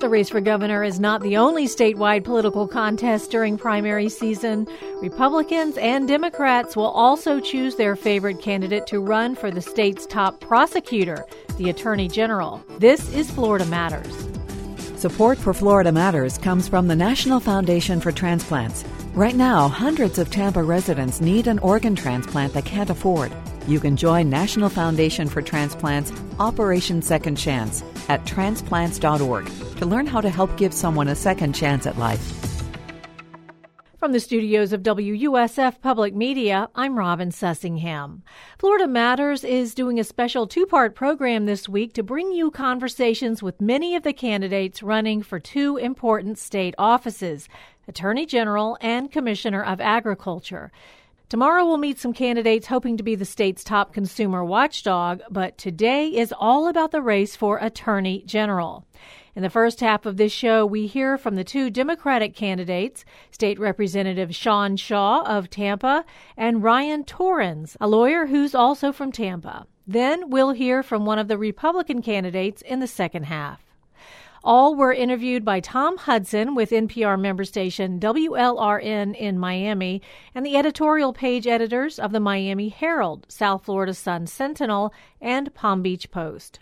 The race for governor is not the only statewide political contest during primary season. Republicans and Democrats will also choose their favorite candidate to run for the state's top prosecutor, the Attorney General. This is Florida Matters. Support for Florida Matters comes from the National Foundation for Transplants. Right now, hundreds of Tampa residents need an organ transplant they can't afford. You can join National Foundation for Transplants Operation Second Chance at transplants.org to learn how to help give someone a second chance at life. From the studios of WUSF Public Media, I'm Robin Sussingham. Florida Matters is doing a special two-part program this week to bring you conversations with many of the candidates running for two important state offices, Attorney General and Commissioner of Agriculture. Tomorrow we'll meet some candidates hoping to be the state's top consumer watchdog, but today is all about the race for Attorney General. In the first half of this show, we hear from the two Democratic candidates, State Representative Sean Shaw of Tampa and Ryan Torrens, a lawyer who's also from Tampa. Then we'll hear from one of the Republican candidates in the second half. All were interviewed by Tom Hudson with NPR member station WLRN in Miami and the editorial page editors of the Miami Herald, South Florida Sun-Sentinel, and Palm Beach Post.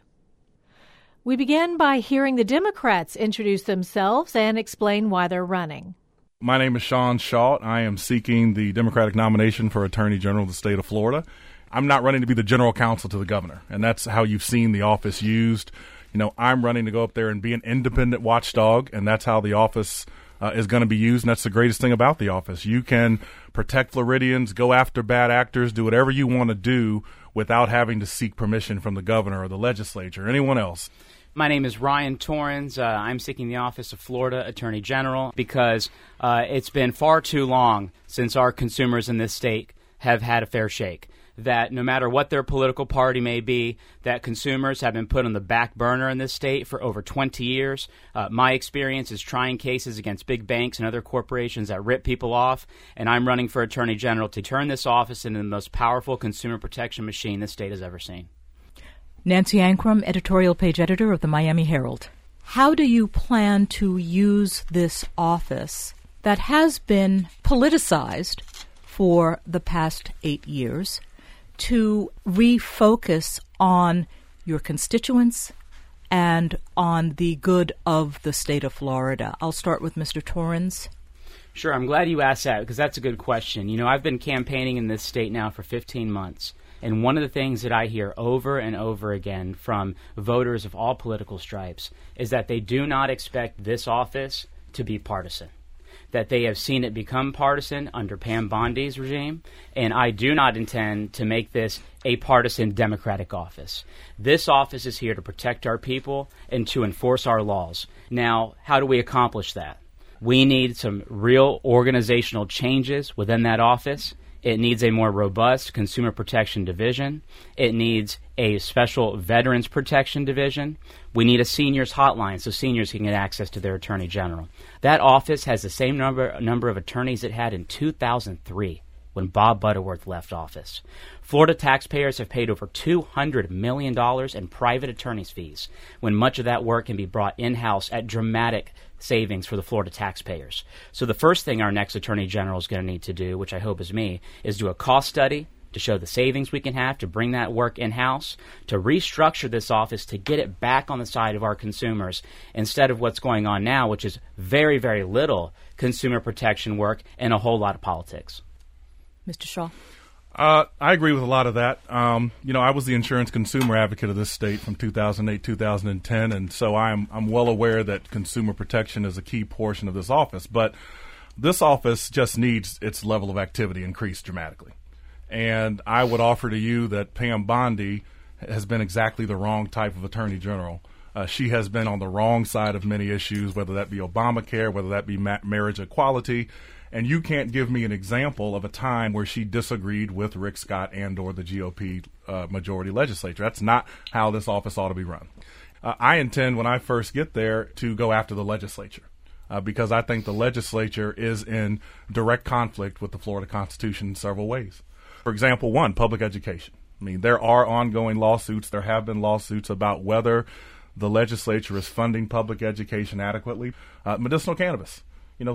We begin by hearing the Democrats introduce themselves and explain why they're running. My name is Sean Shaw. I am seeking the Democratic nomination for Attorney General of the state of Florida. I'm not running to be the general counsel to the governor, and that's how you've seen the office used. You know, I'm running to go up there and be an independent watchdog, and that's how the office is going to be used, and that's the greatest thing about the office. You can protect Floridians, go after bad actors, do whatever you want to do without having to seek permission from the governor or the legislature or anyone else. My name is Ryan Torrens. I'm seeking the office of Florida Attorney General because it's been far too long since our consumers in this state have had a fair shake. That no matter what their political party may be, that consumers have been put on the back burner in this state for over 20 years. My experience is trying cases against big banks and other corporations that rip people off, and I'm running for Attorney General to turn this office into the most powerful consumer protection machine this state has ever seen. Nancy Ankrum, editorial page editor of the Miami Herald. How do you plan to use this office that has been politicized for the past 8 years to refocus on your constituents and on the good of the state of Florida? I'll start with Mr. Torrens. Sure, I'm glad you asked that because that's a good question. You know, I've been campaigning in this state now for 15 months. And one of the things that I hear over and over again from voters of all political stripes is that they do not expect this office to be partisan, that they have seen it become partisan under Pam Bondi's regime, and I do not intend to make this a partisan Democratic office. This office is here to protect our people and to enforce our laws. Now, how do we accomplish that? We need some real organizational changes within that office. It needs a more robust consumer protection division. It needs a special veterans protection division. We need a seniors hotline so seniors can get access to their attorney general. That office has the same number of attorneys it had in 2003 when Bob Butterworth left office. Florida taxpayers have paid over $200 million in private attorney's fees when much of that work can be brought in-house at dramatic savings for the Florida taxpayers. So the first thing our next Attorney General is going to need to do, which I hope is me, is do a cost study to show the savings we can have to bring that work in-house, to restructure this office to get it back on the side of our consumers instead of what's going on now, which is very, very little consumer protection work and a whole lot of politics. Mr. Shaw. I agree with a lot of that. I was the insurance consumer advocate of this state from 2008, 2010, and so I'm well aware that consumer protection is a key portion of this office. But this office just needs its level of activity increased dramatically. And I would offer to you that Pam Bondi has been exactly the wrong type of attorney general. She has been on the wrong side of many issues, whether that be Obamacare, whether that be marriage equality. And you can't give me an example of a time where she disagreed with Rick Scott and or the GOP majority legislature. That's not how this office ought to be run. I intend, when I first get there, to go after the legislature because I think the legislature is in direct conflict with the Florida Constitution in several ways. For example, one, public education. I mean, there are ongoing lawsuits. There have been lawsuits about whether the legislature is funding public education adequately. Medicinal cannabis.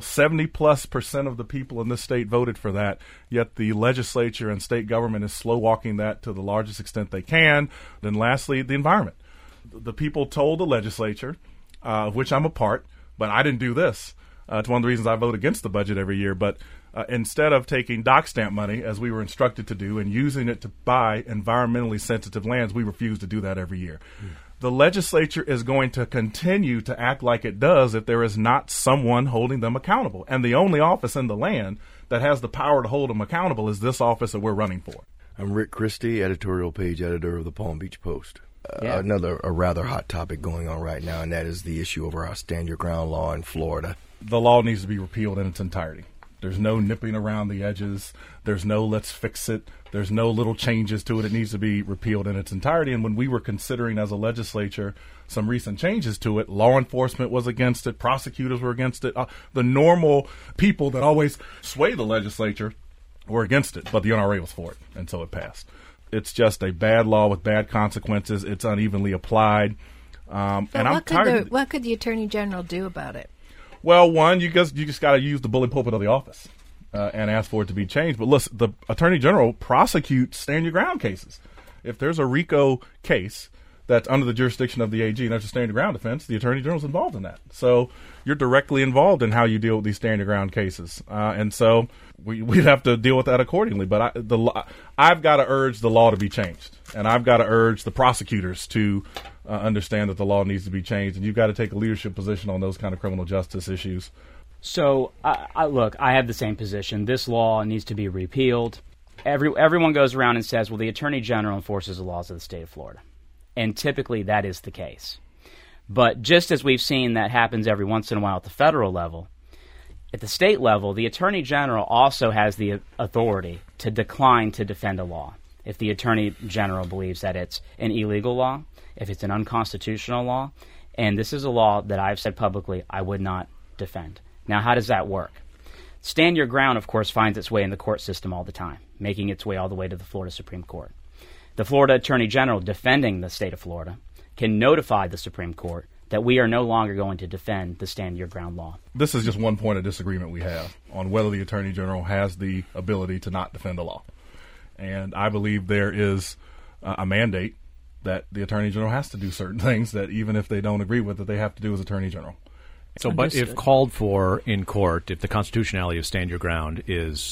70+% of the people in this state voted for that, yet the legislature and state government is slow walking that to the largest extent they can. Then lastly, the environment. The people told the legislature, of which I'm a part, but I didn't do this. It's one of the reasons I vote against the budget every year. But instead of taking dock stamp money, as we were instructed to do, and using it to buy environmentally sensitive lands, we refuse to do that every year. The legislature is going to continue to act like it does if there is not someone holding them accountable. And the only office in the land that has the power to hold them accountable is this office that we're running for. I'm Rick Christie, editorial page editor of the Palm Beach Post. A rather hot topic going on right now, and that is the issue over our Stand Your Ground law in Florida. The law needs to be repealed in its entirety. There's no nipping around the edges. There's no let's fix it. There's no little changes to it. It needs to be repealed in its entirety. And when we were considering as a legislature some recent changes to it, law enforcement was against it. Prosecutors were against it. The normal people that always sway the legislature were against it, but the NRA was for it, and so it passed. It's just a bad law with bad consequences. It's unevenly applied. What could the Attorney General do about it? Well, one, you just got to use the bully pulpit of the office and ask for it to be changed. But listen, the Attorney General prosecutes stand your ground cases. If there's a RICO case that's under the jurisdiction of the AG and there's a stand your ground defense, the Attorney General's involved in that. So you're directly involved in how you deal with these stand your ground cases. And so we'd have to deal with that accordingly. But I've got to urge the law to be changed. And I've got to urge the prosecutors to understand that the law needs to be changed. And you've got to take a leadership position on those kind of criminal justice issues. So, look, I have the same position. This law needs to be repealed. Everyone goes around and says, well, the Attorney General enforces the laws of the state of Florida. And typically that is the case. But just as we've seen that happens every once in a while at the federal level, at the state level, the Attorney General also has the authority to decline to defend a law. If the Attorney General believes that it's an illegal law, if it's an unconstitutional law, and this is a law that I've said publicly I would not defend. Now, how does that work? Stand Your Ground, of course, finds its way in the court system all the time, making its way all the way to the Florida Supreme Court. The Florida Attorney General, defending the state of Florida, can notify the Supreme Court that we are no longer going to defend the Stand Your Ground law. This is just one point of disagreement we have on whether the Attorney General has the ability to not defend the law. And I believe there is a mandate that the Attorney General has to do certain things that even if they don't agree with it, they have to do as Attorney General. So, but if called for in court, if the constitutionality of Stand Your Ground is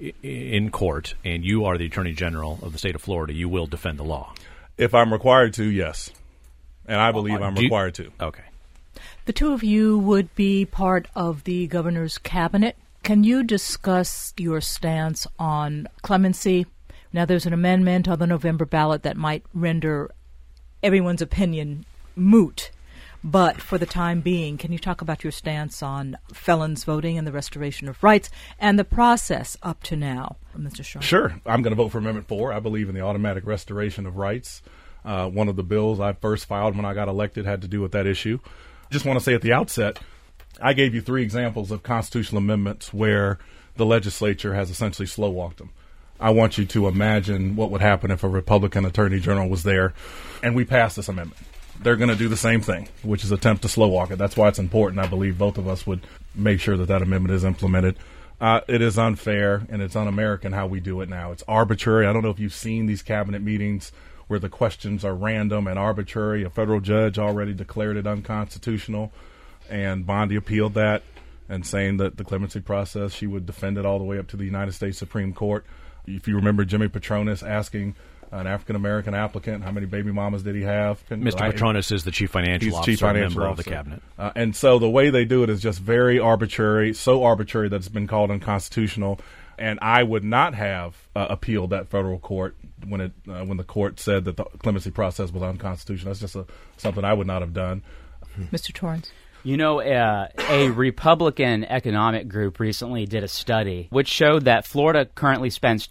in court and you are the Attorney General of the state of Florida, you will defend the law? If I'm required to, yes. And I believe I'm required to. Okay. The two of you would be part of the governor's cabinet. Can you discuss your stance on clemency? Now, there's an amendment on the November ballot that might render everyone's opinion moot. But for the time being, can you talk about your stance on felons voting and the restoration of rights and the process up to now, Mr. Shaw? Sure. I'm going to vote for Amendment 4. I believe in the automatic restoration of rights. One of the bills I first filed when I got elected had to do with that issue. Just want to say at the outset, I gave you 3 examples of constitutional amendments where the legislature has essentially slow-walked them. I want you to imagine what would happen if a Republican Attorney General was there and we passed this amendment. They're going to do the same thing, which is attempt to slow walk it. That's why it's important. I believe both of us would make sure that that amendment is implemented. It is unfair and it's un-American how we do it now. It's arbitrary. I don't know if you've seen these cabinet meetings where the questions are random and arbitrary. A federal judge already declared it unconstitutional, and Bondi appealed that and saying that the clemency process, she would defend it all the way up to the United States Supreme Court. If you remember Jimmy Petronis asking an African-American applicant, how many baby mamas did he have? Mr. Petronis is the chief financial officer, member of the cabinet. And so the way they do it is just very arbitrary, so arbitrary that it's been called unconstitutional. And I would not have appealed that federal court when the court said that the clemency process was unconstitutional. That's just something I would not have done. Mr. Torrance? You know, a Republican economic group recently did a study which showed that Florida currently spends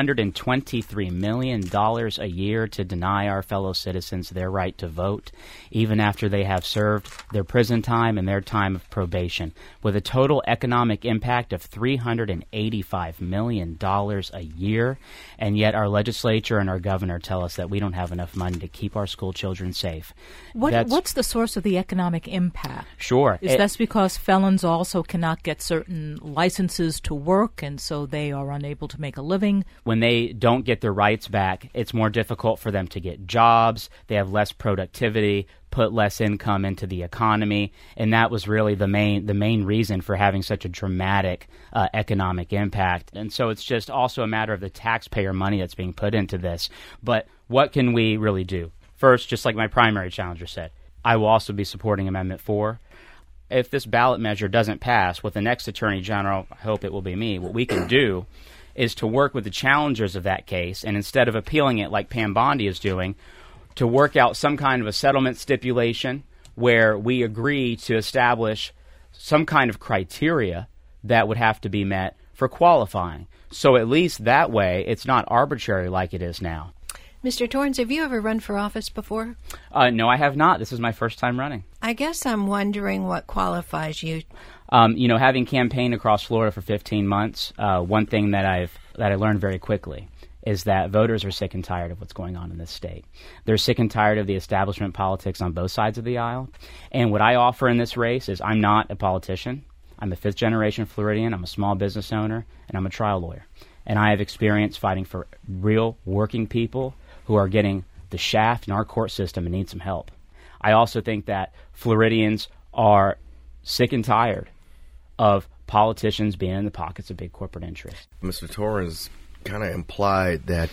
$223 million a year to deny our fellow citizens their right to vote, even after they have served their prison time and their time of probation, with a total economic impact of $385 million a year. And yet our legislature and our governor tell us that we don't have enough money to keep our school children safe. What's the source of the economic impact? Sure. Is that because felons also cannot get certain licenses to work, and so they are unable to make a living? When they don't get their rights back, it's more difficult for them to get jobs. They have less productivity, put less income into the economy, and that was really the main reason for having such a dramatic economic impact. And so it's just also a matter of the taxpayer money that's being put into this. But what can we really do? First, just like my primary challenger said, I will also be supporting Amendment 4. If this ballot measure doesn't pass, with the next Attorney General, I hope it will be me, what we can do is to work with the challengers of that case, and instead of appealing it like Pam Bondi is doing, to work out some kind of a settlement stipulation where we agree to establish some kind of criteria that would have to be met for qualifying. So at least that way, it's not arbitrary like it is now. Mr. Torrance, have you ever run for office before? No, I have not. This is my first time running. I guess I'm wondering what qualifies you. Having campaigned across Florida for 15 months, one thing that I learned very quickly is that voters are sick and tired of what's going on in this state. They're sick and tired of the establishment politics on both sides of the aisle. And what I offer in this race is I'm not a politician. I'm a fifth-generation Floridian. I'm a small business owner, and I'm a trial lawyer. And I have experience fighting for real working people who are getting the shaft in our court system and need some help. I also think that Floridians are sick and tired of politicians being in the pockets of big corporate interests. Mr. Torrance kind of implied that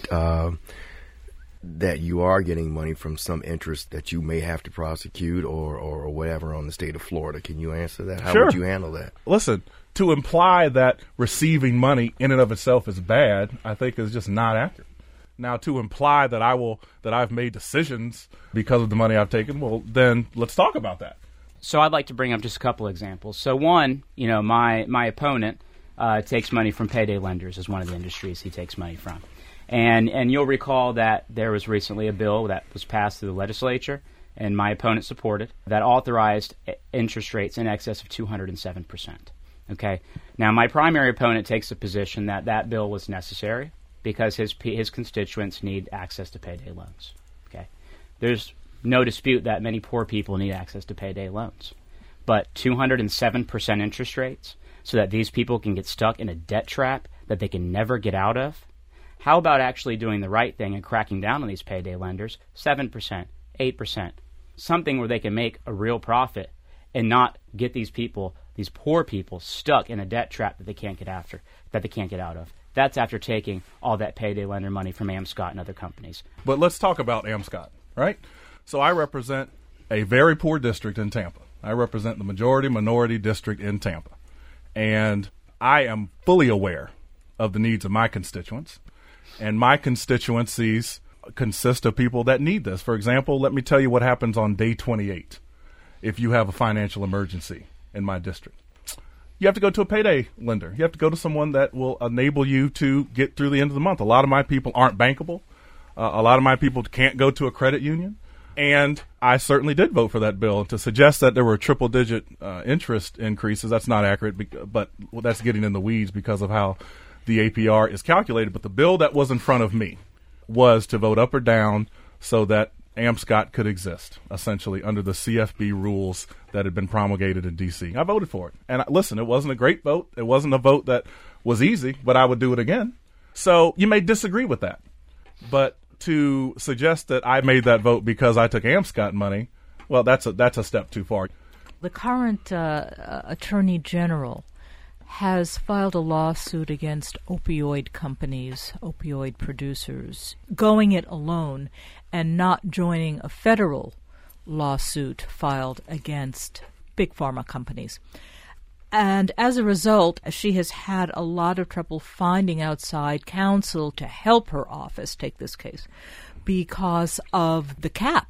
that you are getting money from some interest that you may have to prosecute or whatever on the state of Florida. Can you answer that? How would you handle that? Listen, to imply that receiving money in and of itself is bad, I think is just not accurate. Now, to imply that I've made decisions because of the money I've taken, well, then let's talk about that. So I'd like to bring up just a couple examples. So one, my opponent takes money from payday lenders is one of the industries he takes money from. And you'll recall that there was recently a bill that was passed through the legislature, and my opponent supported, that authorized interest rates in excess of 207%. Okay? Now, my primary opponent takes the position that that bill was necessary because his constituents need access to payday loans. Okay? There's no dispute that many poor people need access to payday loans. But 207% interest rates so that these people can get stuck in a debt trap that they can never get out of? How about actually doing the right thing and cracking down on these payday lenders? 7%, 8%, something where they can make a real profit and not get these people, these poor people, stuck in a debt trap that they can't get out of. That's after taking all that payday lender money from AmScott and other companies. But let's talk about AmScott, right? So I represent a very poor district in Tampa. I represent the majority-minority district in Tampa. And I am fully aware of the needs of my constituents. And my constituencies consist of people that need this. For example, let me tell you what happens on day 28 if you have a financial emergency in my district. You have to go to a payday lender. You have to go to someone that will enable you to get through the end of the month. A lot of my people aren't bankable. A lot of my people can't go to a credit union. And I certainly did vote for that bill. To suggest that there were triple-digit interest increases, that's not accurate, but that's getting in the weeds because of how the APR is calculated. But the bill that was in front of me was to vote up or down so that AmScott could exist, essentially, under the CFB rules that had been promulgated in D.C. I voted for it. And listen, it wasn't a great vote. It wasn't a vote that was easy, but I would do it again. So you may disagree with that. But to suggest that I made that vote because I took AmScott money, well, that's a step too far. The current Attorney General has filed a lawsuit against opioid companies, opioid producers, going it alone and not joining a federal lawsuit filed against big pharma companies. And as a result, she has had a lot of trouble finding outside counsel to help her office take this case because of the cap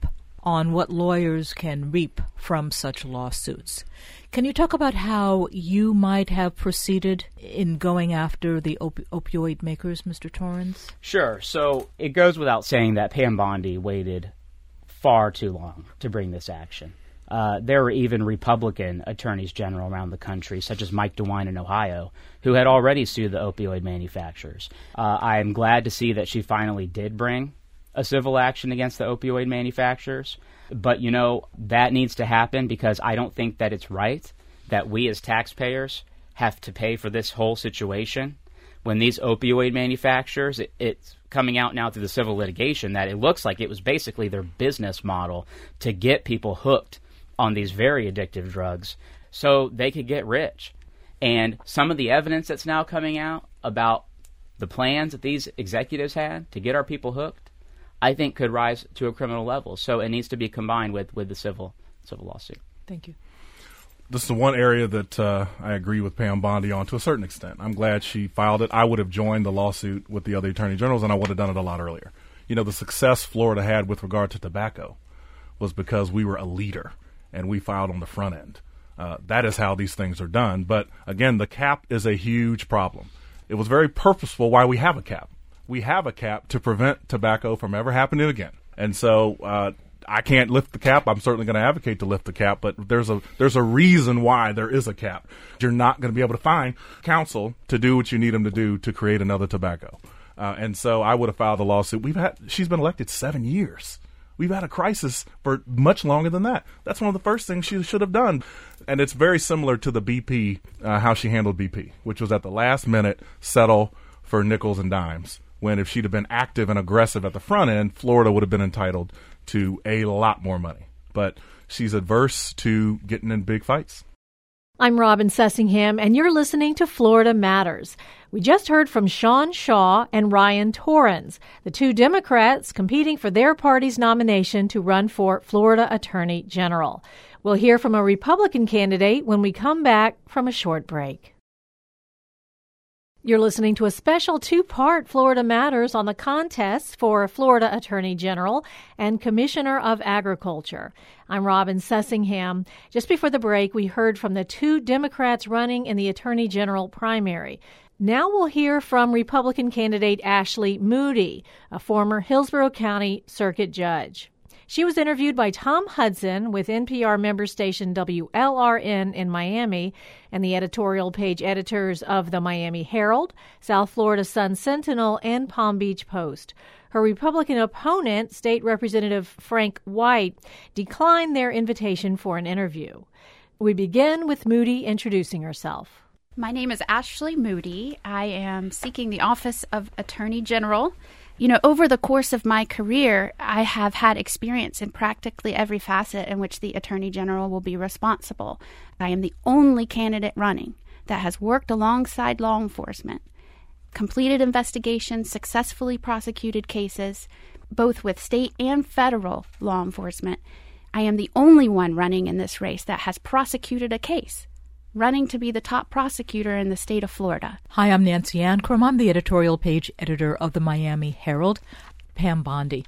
on what lawyers can reap from such lawsuits. Can you talk about how you might have proceeded in going after the opioid makers, Mr. Torrens? Sure. So it goes without saying that Pam Bondi waited far too long to bring this action. There were even Republican attorneys general around the country, such as Mike DeWine in Ohio, who had already sued the opioid manufacturers. I am glad to see that she finally did bring a civil action against the opioid manufacturers. But, that needs to happen because I don't think that it's right that we as taxpayers have to pay for this whole situation when these opioid manufacturers, it's coming out now through the civil litigation that it looks like it was basically their business model to get people hooked on these very addictive drugs so they could get rich. And some of the evidence that's now coming out about the plans that these executives had to get our people hooked, I think could rise to a criminal level. So it needs to be combined with the civil lawsuit. Thank you. This is the one area that I agree with Pam Bondi on to a certain extent. I'm glad she filed it. I would have joined the lawsuit with the other attorney generals, and I would have done it a lot earlier. The success Florida had with regard to tobacco was because we were a leader, and we filed on the front end. That is how these things are done. But, again, the cap is a huge problem. It was very purposeful why we have a cap. We have a cap to prevent tobacco from ever happening again. And so I can't lift the cap. I'm certainly going to advocate to lift the cap, but there's a reason why there is a cap. You're not going to be able to find counsel to do what you need them to do to create another tobacco. And so I would have filed the lawsuit. She's been elected 7 years. We've had a crisis for much longer than that. That's one of the first things she should have done. And it's very similar to the BP, how she handled BP, which was at the last minute settle for nickels and dimes. When if she'd have been active and aggressive at the front end, Florida would have been entitled to a lot more money. But she's adverse to getting in big fights. I'm Robin Sessingham, and you're listening to Florida Matters. We just heard from Sean Shaw and Ryan Torrens, the two Democrats competing for their party's nomination to run for Florida Attorney General. We'll hear from a Republican candidate when we come back from a short break. You're listening to a special two-part Florida Matters on the contest for Florida Attorney General and Commissioner of Agriculture. I'm Robin Sessingham. Just before the break, we heard from the two Democrats running in the Attorney General primary. Now we'll hear from Republican candidate Ashley Moody, a former Hillsborough County Circuit Judge. She was interviewed by Tom Hudson with NPR member station WLRN in Miami and the editorial page editors of the Miami Herald, South Florida Sun-Sentinel, and Palm Beach Post. Her Republican opponent, State Representative Frank White, declined their invitation for an interview. We begin with Moody introducing herself. My name is Ashley Moody. I am seeking the office of Attorney General. Over the course of my career, I have had experience in practically every facet in which the Attorney General will be responsible. I am the only candidate running that has worked alongside law enforcement, completed investigations, successfully prosecuted cases, both with state and federal law enforcement. I am the only one running in this race that has prosecuted a case, running to be the top prosecutor in the state of Florida. Hi, I'm Nancy Ancrum. I'm the editorial page editor of the Miami Herald. Pam Bondi.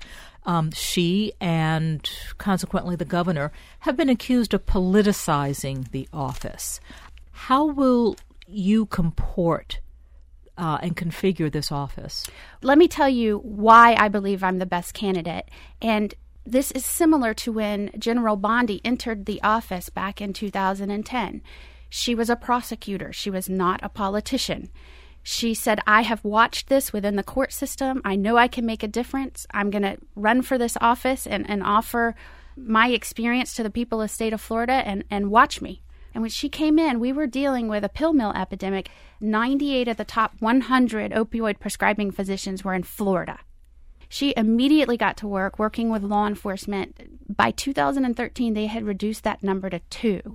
She and consequently the governor have been accused of politicizing the office. How will you comport and configure this office? Let me tell you why I believe I'm the best candidate. And this is similar to when General Bondi entered the office back in 2010. She was a prosecutor. She was not a politician. She said, I have watched this within the court system. I know I can make a difference. I'm going to run for this office and offer my experience to the people of the state of Florida and watch me. And when she came in, we were dealing with a pill mill epidemic. 98 of the top 100 opioid prescribing physicians were in Florida. She immediately got to work working with law enforcement. By 2013, they had reduced that number to 2.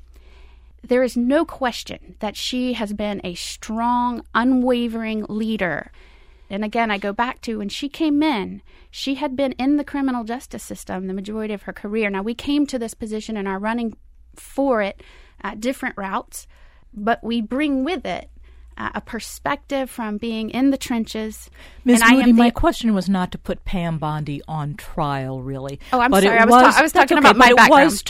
There is no question that she has been a strong, unwavering leader. And again, I go back to when she came in, she had been in the criminal justice system the majority of her career. Now, we came to this position and are running for it at different routes, but we bring with it a perspective from being in the trenches. Ms. Moody, my question was not to put Pam Bondi on trial, really. Oh, I'm sorry. I was talking about my background.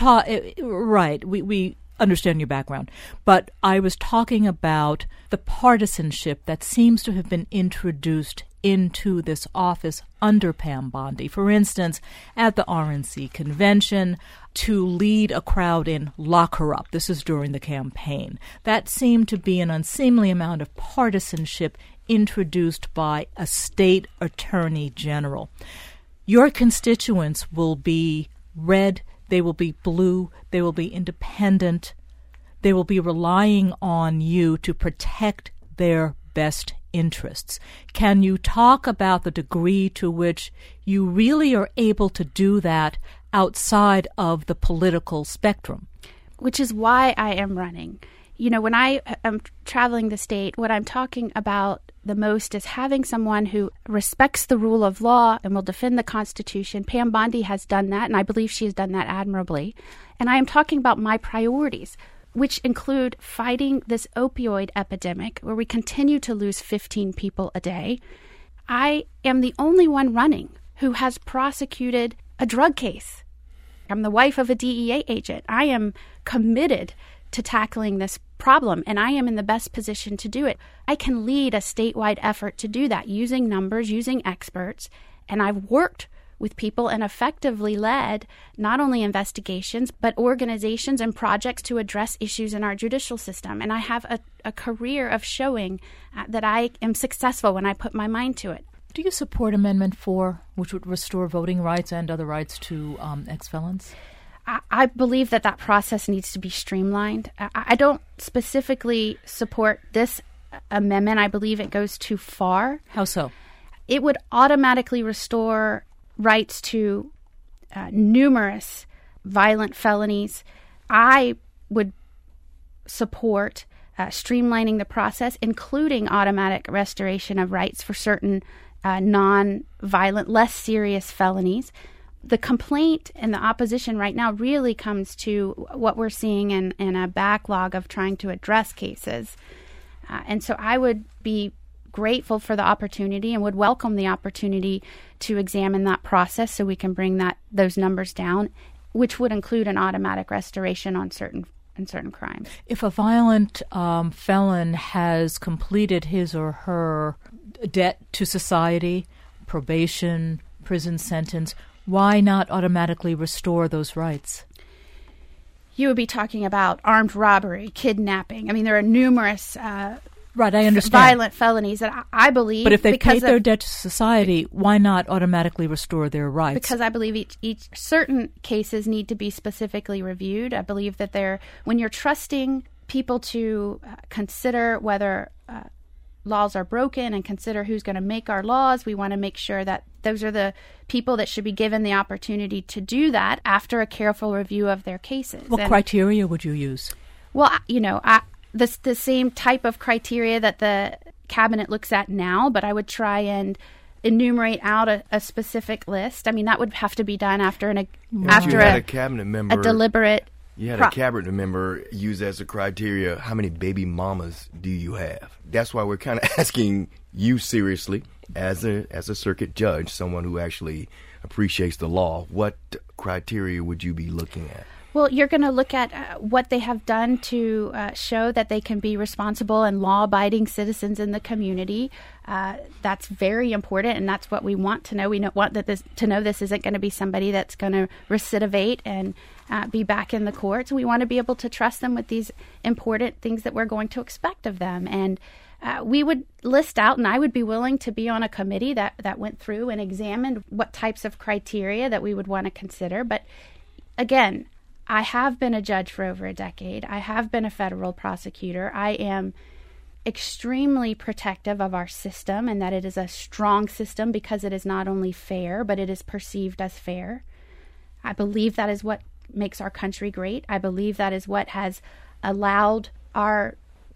Right. We understand your background. But I was talking about the partisanship that seems to have been introduced into this office under Pam Bondi. For instance, at the RNC convention, to lead a crowd in "Lock Her Up." This is during the campaign. That seemed to be an unseemly amount of partisanship introduced by a state attorney general. Your constituents will be red, they will be blue, they will be independent, they will be relying on you to protect their best interests. Can you talk about the degree to which you really are able to do that outside of the political spectrum? Which is why I am running. You know, when I am traveling the state, what I'm talking about the most is having someone who respects the rule of law and will defend the Constitution. Pam Bondi has done that, and I believe she has done that admirably. And I am talking about my priorities, which include fighting this opioid epidemic, where we continue to lose 15 people a day. I am the only one running who has prosecuted a drug case. I'm the wife of a DEA agent. I am committed to tackling this problem, and I am in the best position to do it. I can lead a statewide effort to do that using numbers, using experts, and I've worked with people and effectively led not only investigations, but organizations and projects to address issues in our judicial system. And I have a career of showing that I am successful when I put my mind to it. Do you support Amendment 4, which would restore voting rights and other rights to ex-felons? I believe that process needs to be streamlined. I don't specifically support this amendment. I believe it goes too far. How so? It would automatically restore rights to numerous violent felonies. I would support streamlining the process, including automatic restoration of rights for certain non-violent, less serious felonies. The complaint and the opposition right now really comes to what we're seeing in a backlog of trying to address cases. And so I would be grateful for the opportunity and would welcome the opportunity to examine that process so we can bring those numbers down, which would include an automatic restoration on certain crimes. If a violent felon has completed his or her debt to society, probation, prison sentence, why not automatically restore those rights? You would be talking about armed robbery, kidnapping. I mean, there are numerous right, I understand. Violent felonies that I believe. But if they paid their debt to society, why not automatically restore their rights? Because I believe each certain cases need to be specifically reviewed. I believe that when you're trusting people to consider whether laws are broken and consider who's going to make our laws, we want to make sure that those are the people that should be given the opportunity to do that after a careful review of their cases. What criteria would you use? Well, the same type of criteria that the cabinet looks at now, but I would try and enumerate out a specific list. I mean, that would have to be done after a cabinet member, a deliberate. You had a cabinet member use as a criteria, how many baby mamas do you have? That's why we're kind of asking you seriously, as a circuit judge, someone who actually appreciates the law, what criteria would you be looking at? Well, you're going to look at what they have done to show that they can be responsible and law-abiding citizens in the community. That's very important, and that's what we want to know. We want to know this isn't going to be somebody that's going to recidivate and be back in the courts. We want to be able to trust them with these important things that we're going to expect of them. And we would list out, and I would be willing to be on a committee that went through and examined what types of criteria that we would want to consider. But again, I have been a judge for over a decade. I have been a federal prosecutor. I am extremely protective of our system and that it is a strong system because it is not only fair, but it is perceived as fair. I believe that is what makes our country great. I believe that is what has allowed our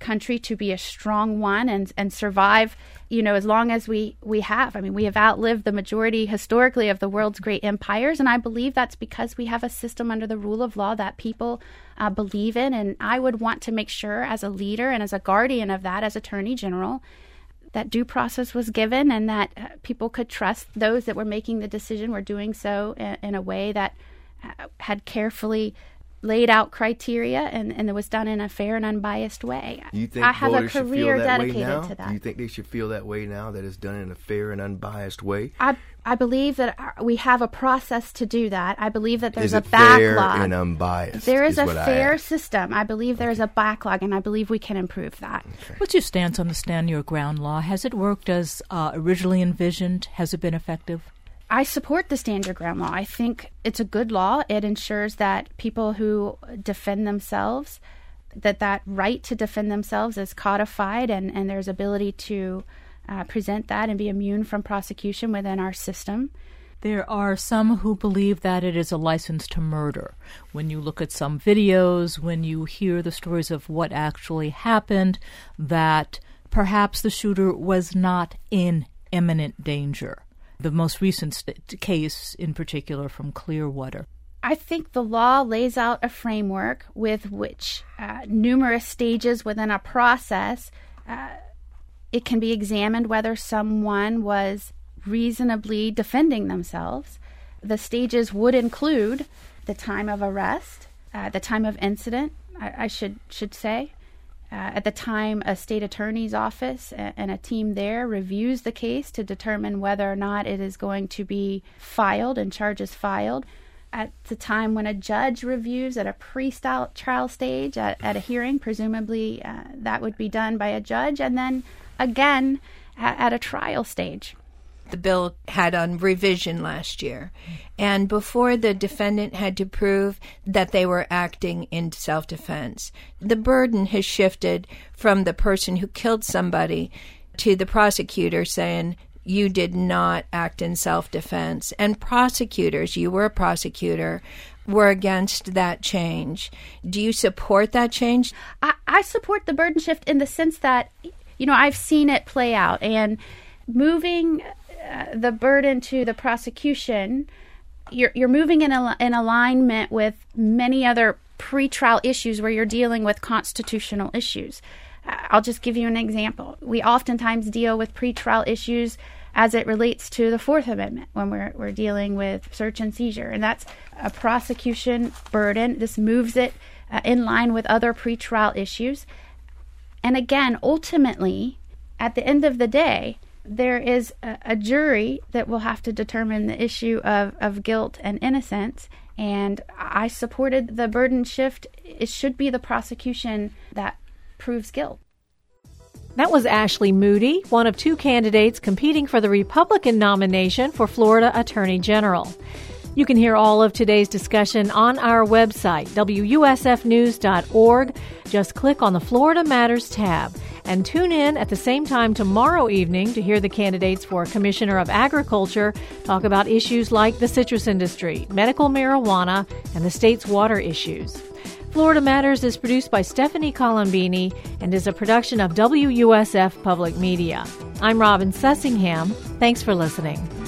country to be a strong one and survive, as long as we have. I mean, we have outlived the majority historically of the world's great empires, and I believe that's because we have a system under the rule of law that people believe in. And I would want to make sure, as a leader and as a guardian of that, as Attorney General, that due process was given and that people could trust those that were making the decision were doing so in a way that had carefully laid out criteria and it was done in a fair and unbiased way. You think I have a voters should career feel that way dedicated now? to that. Do you think they should feel that way now, that it's done in a fair and unbiased way? I believe that we have a process to do that. I believe that there's is a it fair backlog. and unbiased? There is a fair system. I believe there is a backlog, and I believe we can improve that. Okay. What's your stance on the Stand Your Ground law? Has it worked as originally envisioned? Has it been effective? I support the Stand Your Ground law. I think it's a good law. It ensures that people who defend themselves, that right to defend themselves is codified, and there's ability to present that and be immune from prosecution within our system. There are some who believe that it is a license to murder. When you look at some videos, when you hear the stories of what actually happened, that perhaps the shooter was not in imminent danger. The most recent case in particular from Clearwater. I think the law lays out a framework with which numerous stages within a process, it can be examined whether someone was reasonably defending themselves. The stages would include the time of arrest, the time of incident, I should say. At the time, a state attorney's office and a team there reviews the case to determine whether or not it is going to be filed and charges filed. At the time when a judge reviews at a pre-trial stage, at a hearing, presumably that would be done by a judge, and then again at a trial stage. The bill had on revision last year, and before the defendant had to prove that they were acting in self-defense, the burden has shifted from the person who killed somebody to the prosecutor saying, you did not act in self-defense. And prosecutors, you were a prosecutor, were against that change. Do you support that change? I support the burden shift in the sense that, I've seen it play out, and moving the burden to the prosecution, you're moving in alignment with many other pretrial issues where you're dealing with constitutional issues. I'll just give you an example. We oftentimes deal with pretrial issues as it relates to the Fourth Amendment when we're dealing with search and seizure, and that's a prosecution burden. This moves it in line with other pretrial issues. And again, ultimately, at the end of the day, there is a jury that will have to determine the issue of guilt and innocence, and I supported the burden shift. It should be the prosecution that proves guilt. That was Ashley Moody, one of two candidates competing for the Republican nomination for Florida Attorney General. You can hear all of today's discussion on our website, WUSFnews.org. Just click on the Florida Matters tab and tune in at the same time tomorrow evening to hear the candidates for Commissioner of Agriculture talk about issues like the citrus industry, medical marijuana, and the state's water issues. Florida Matters is produced by Stephanie Colombini and is a production of WUSF Public Media. I'm Robin Sussingham. Thanks for listening.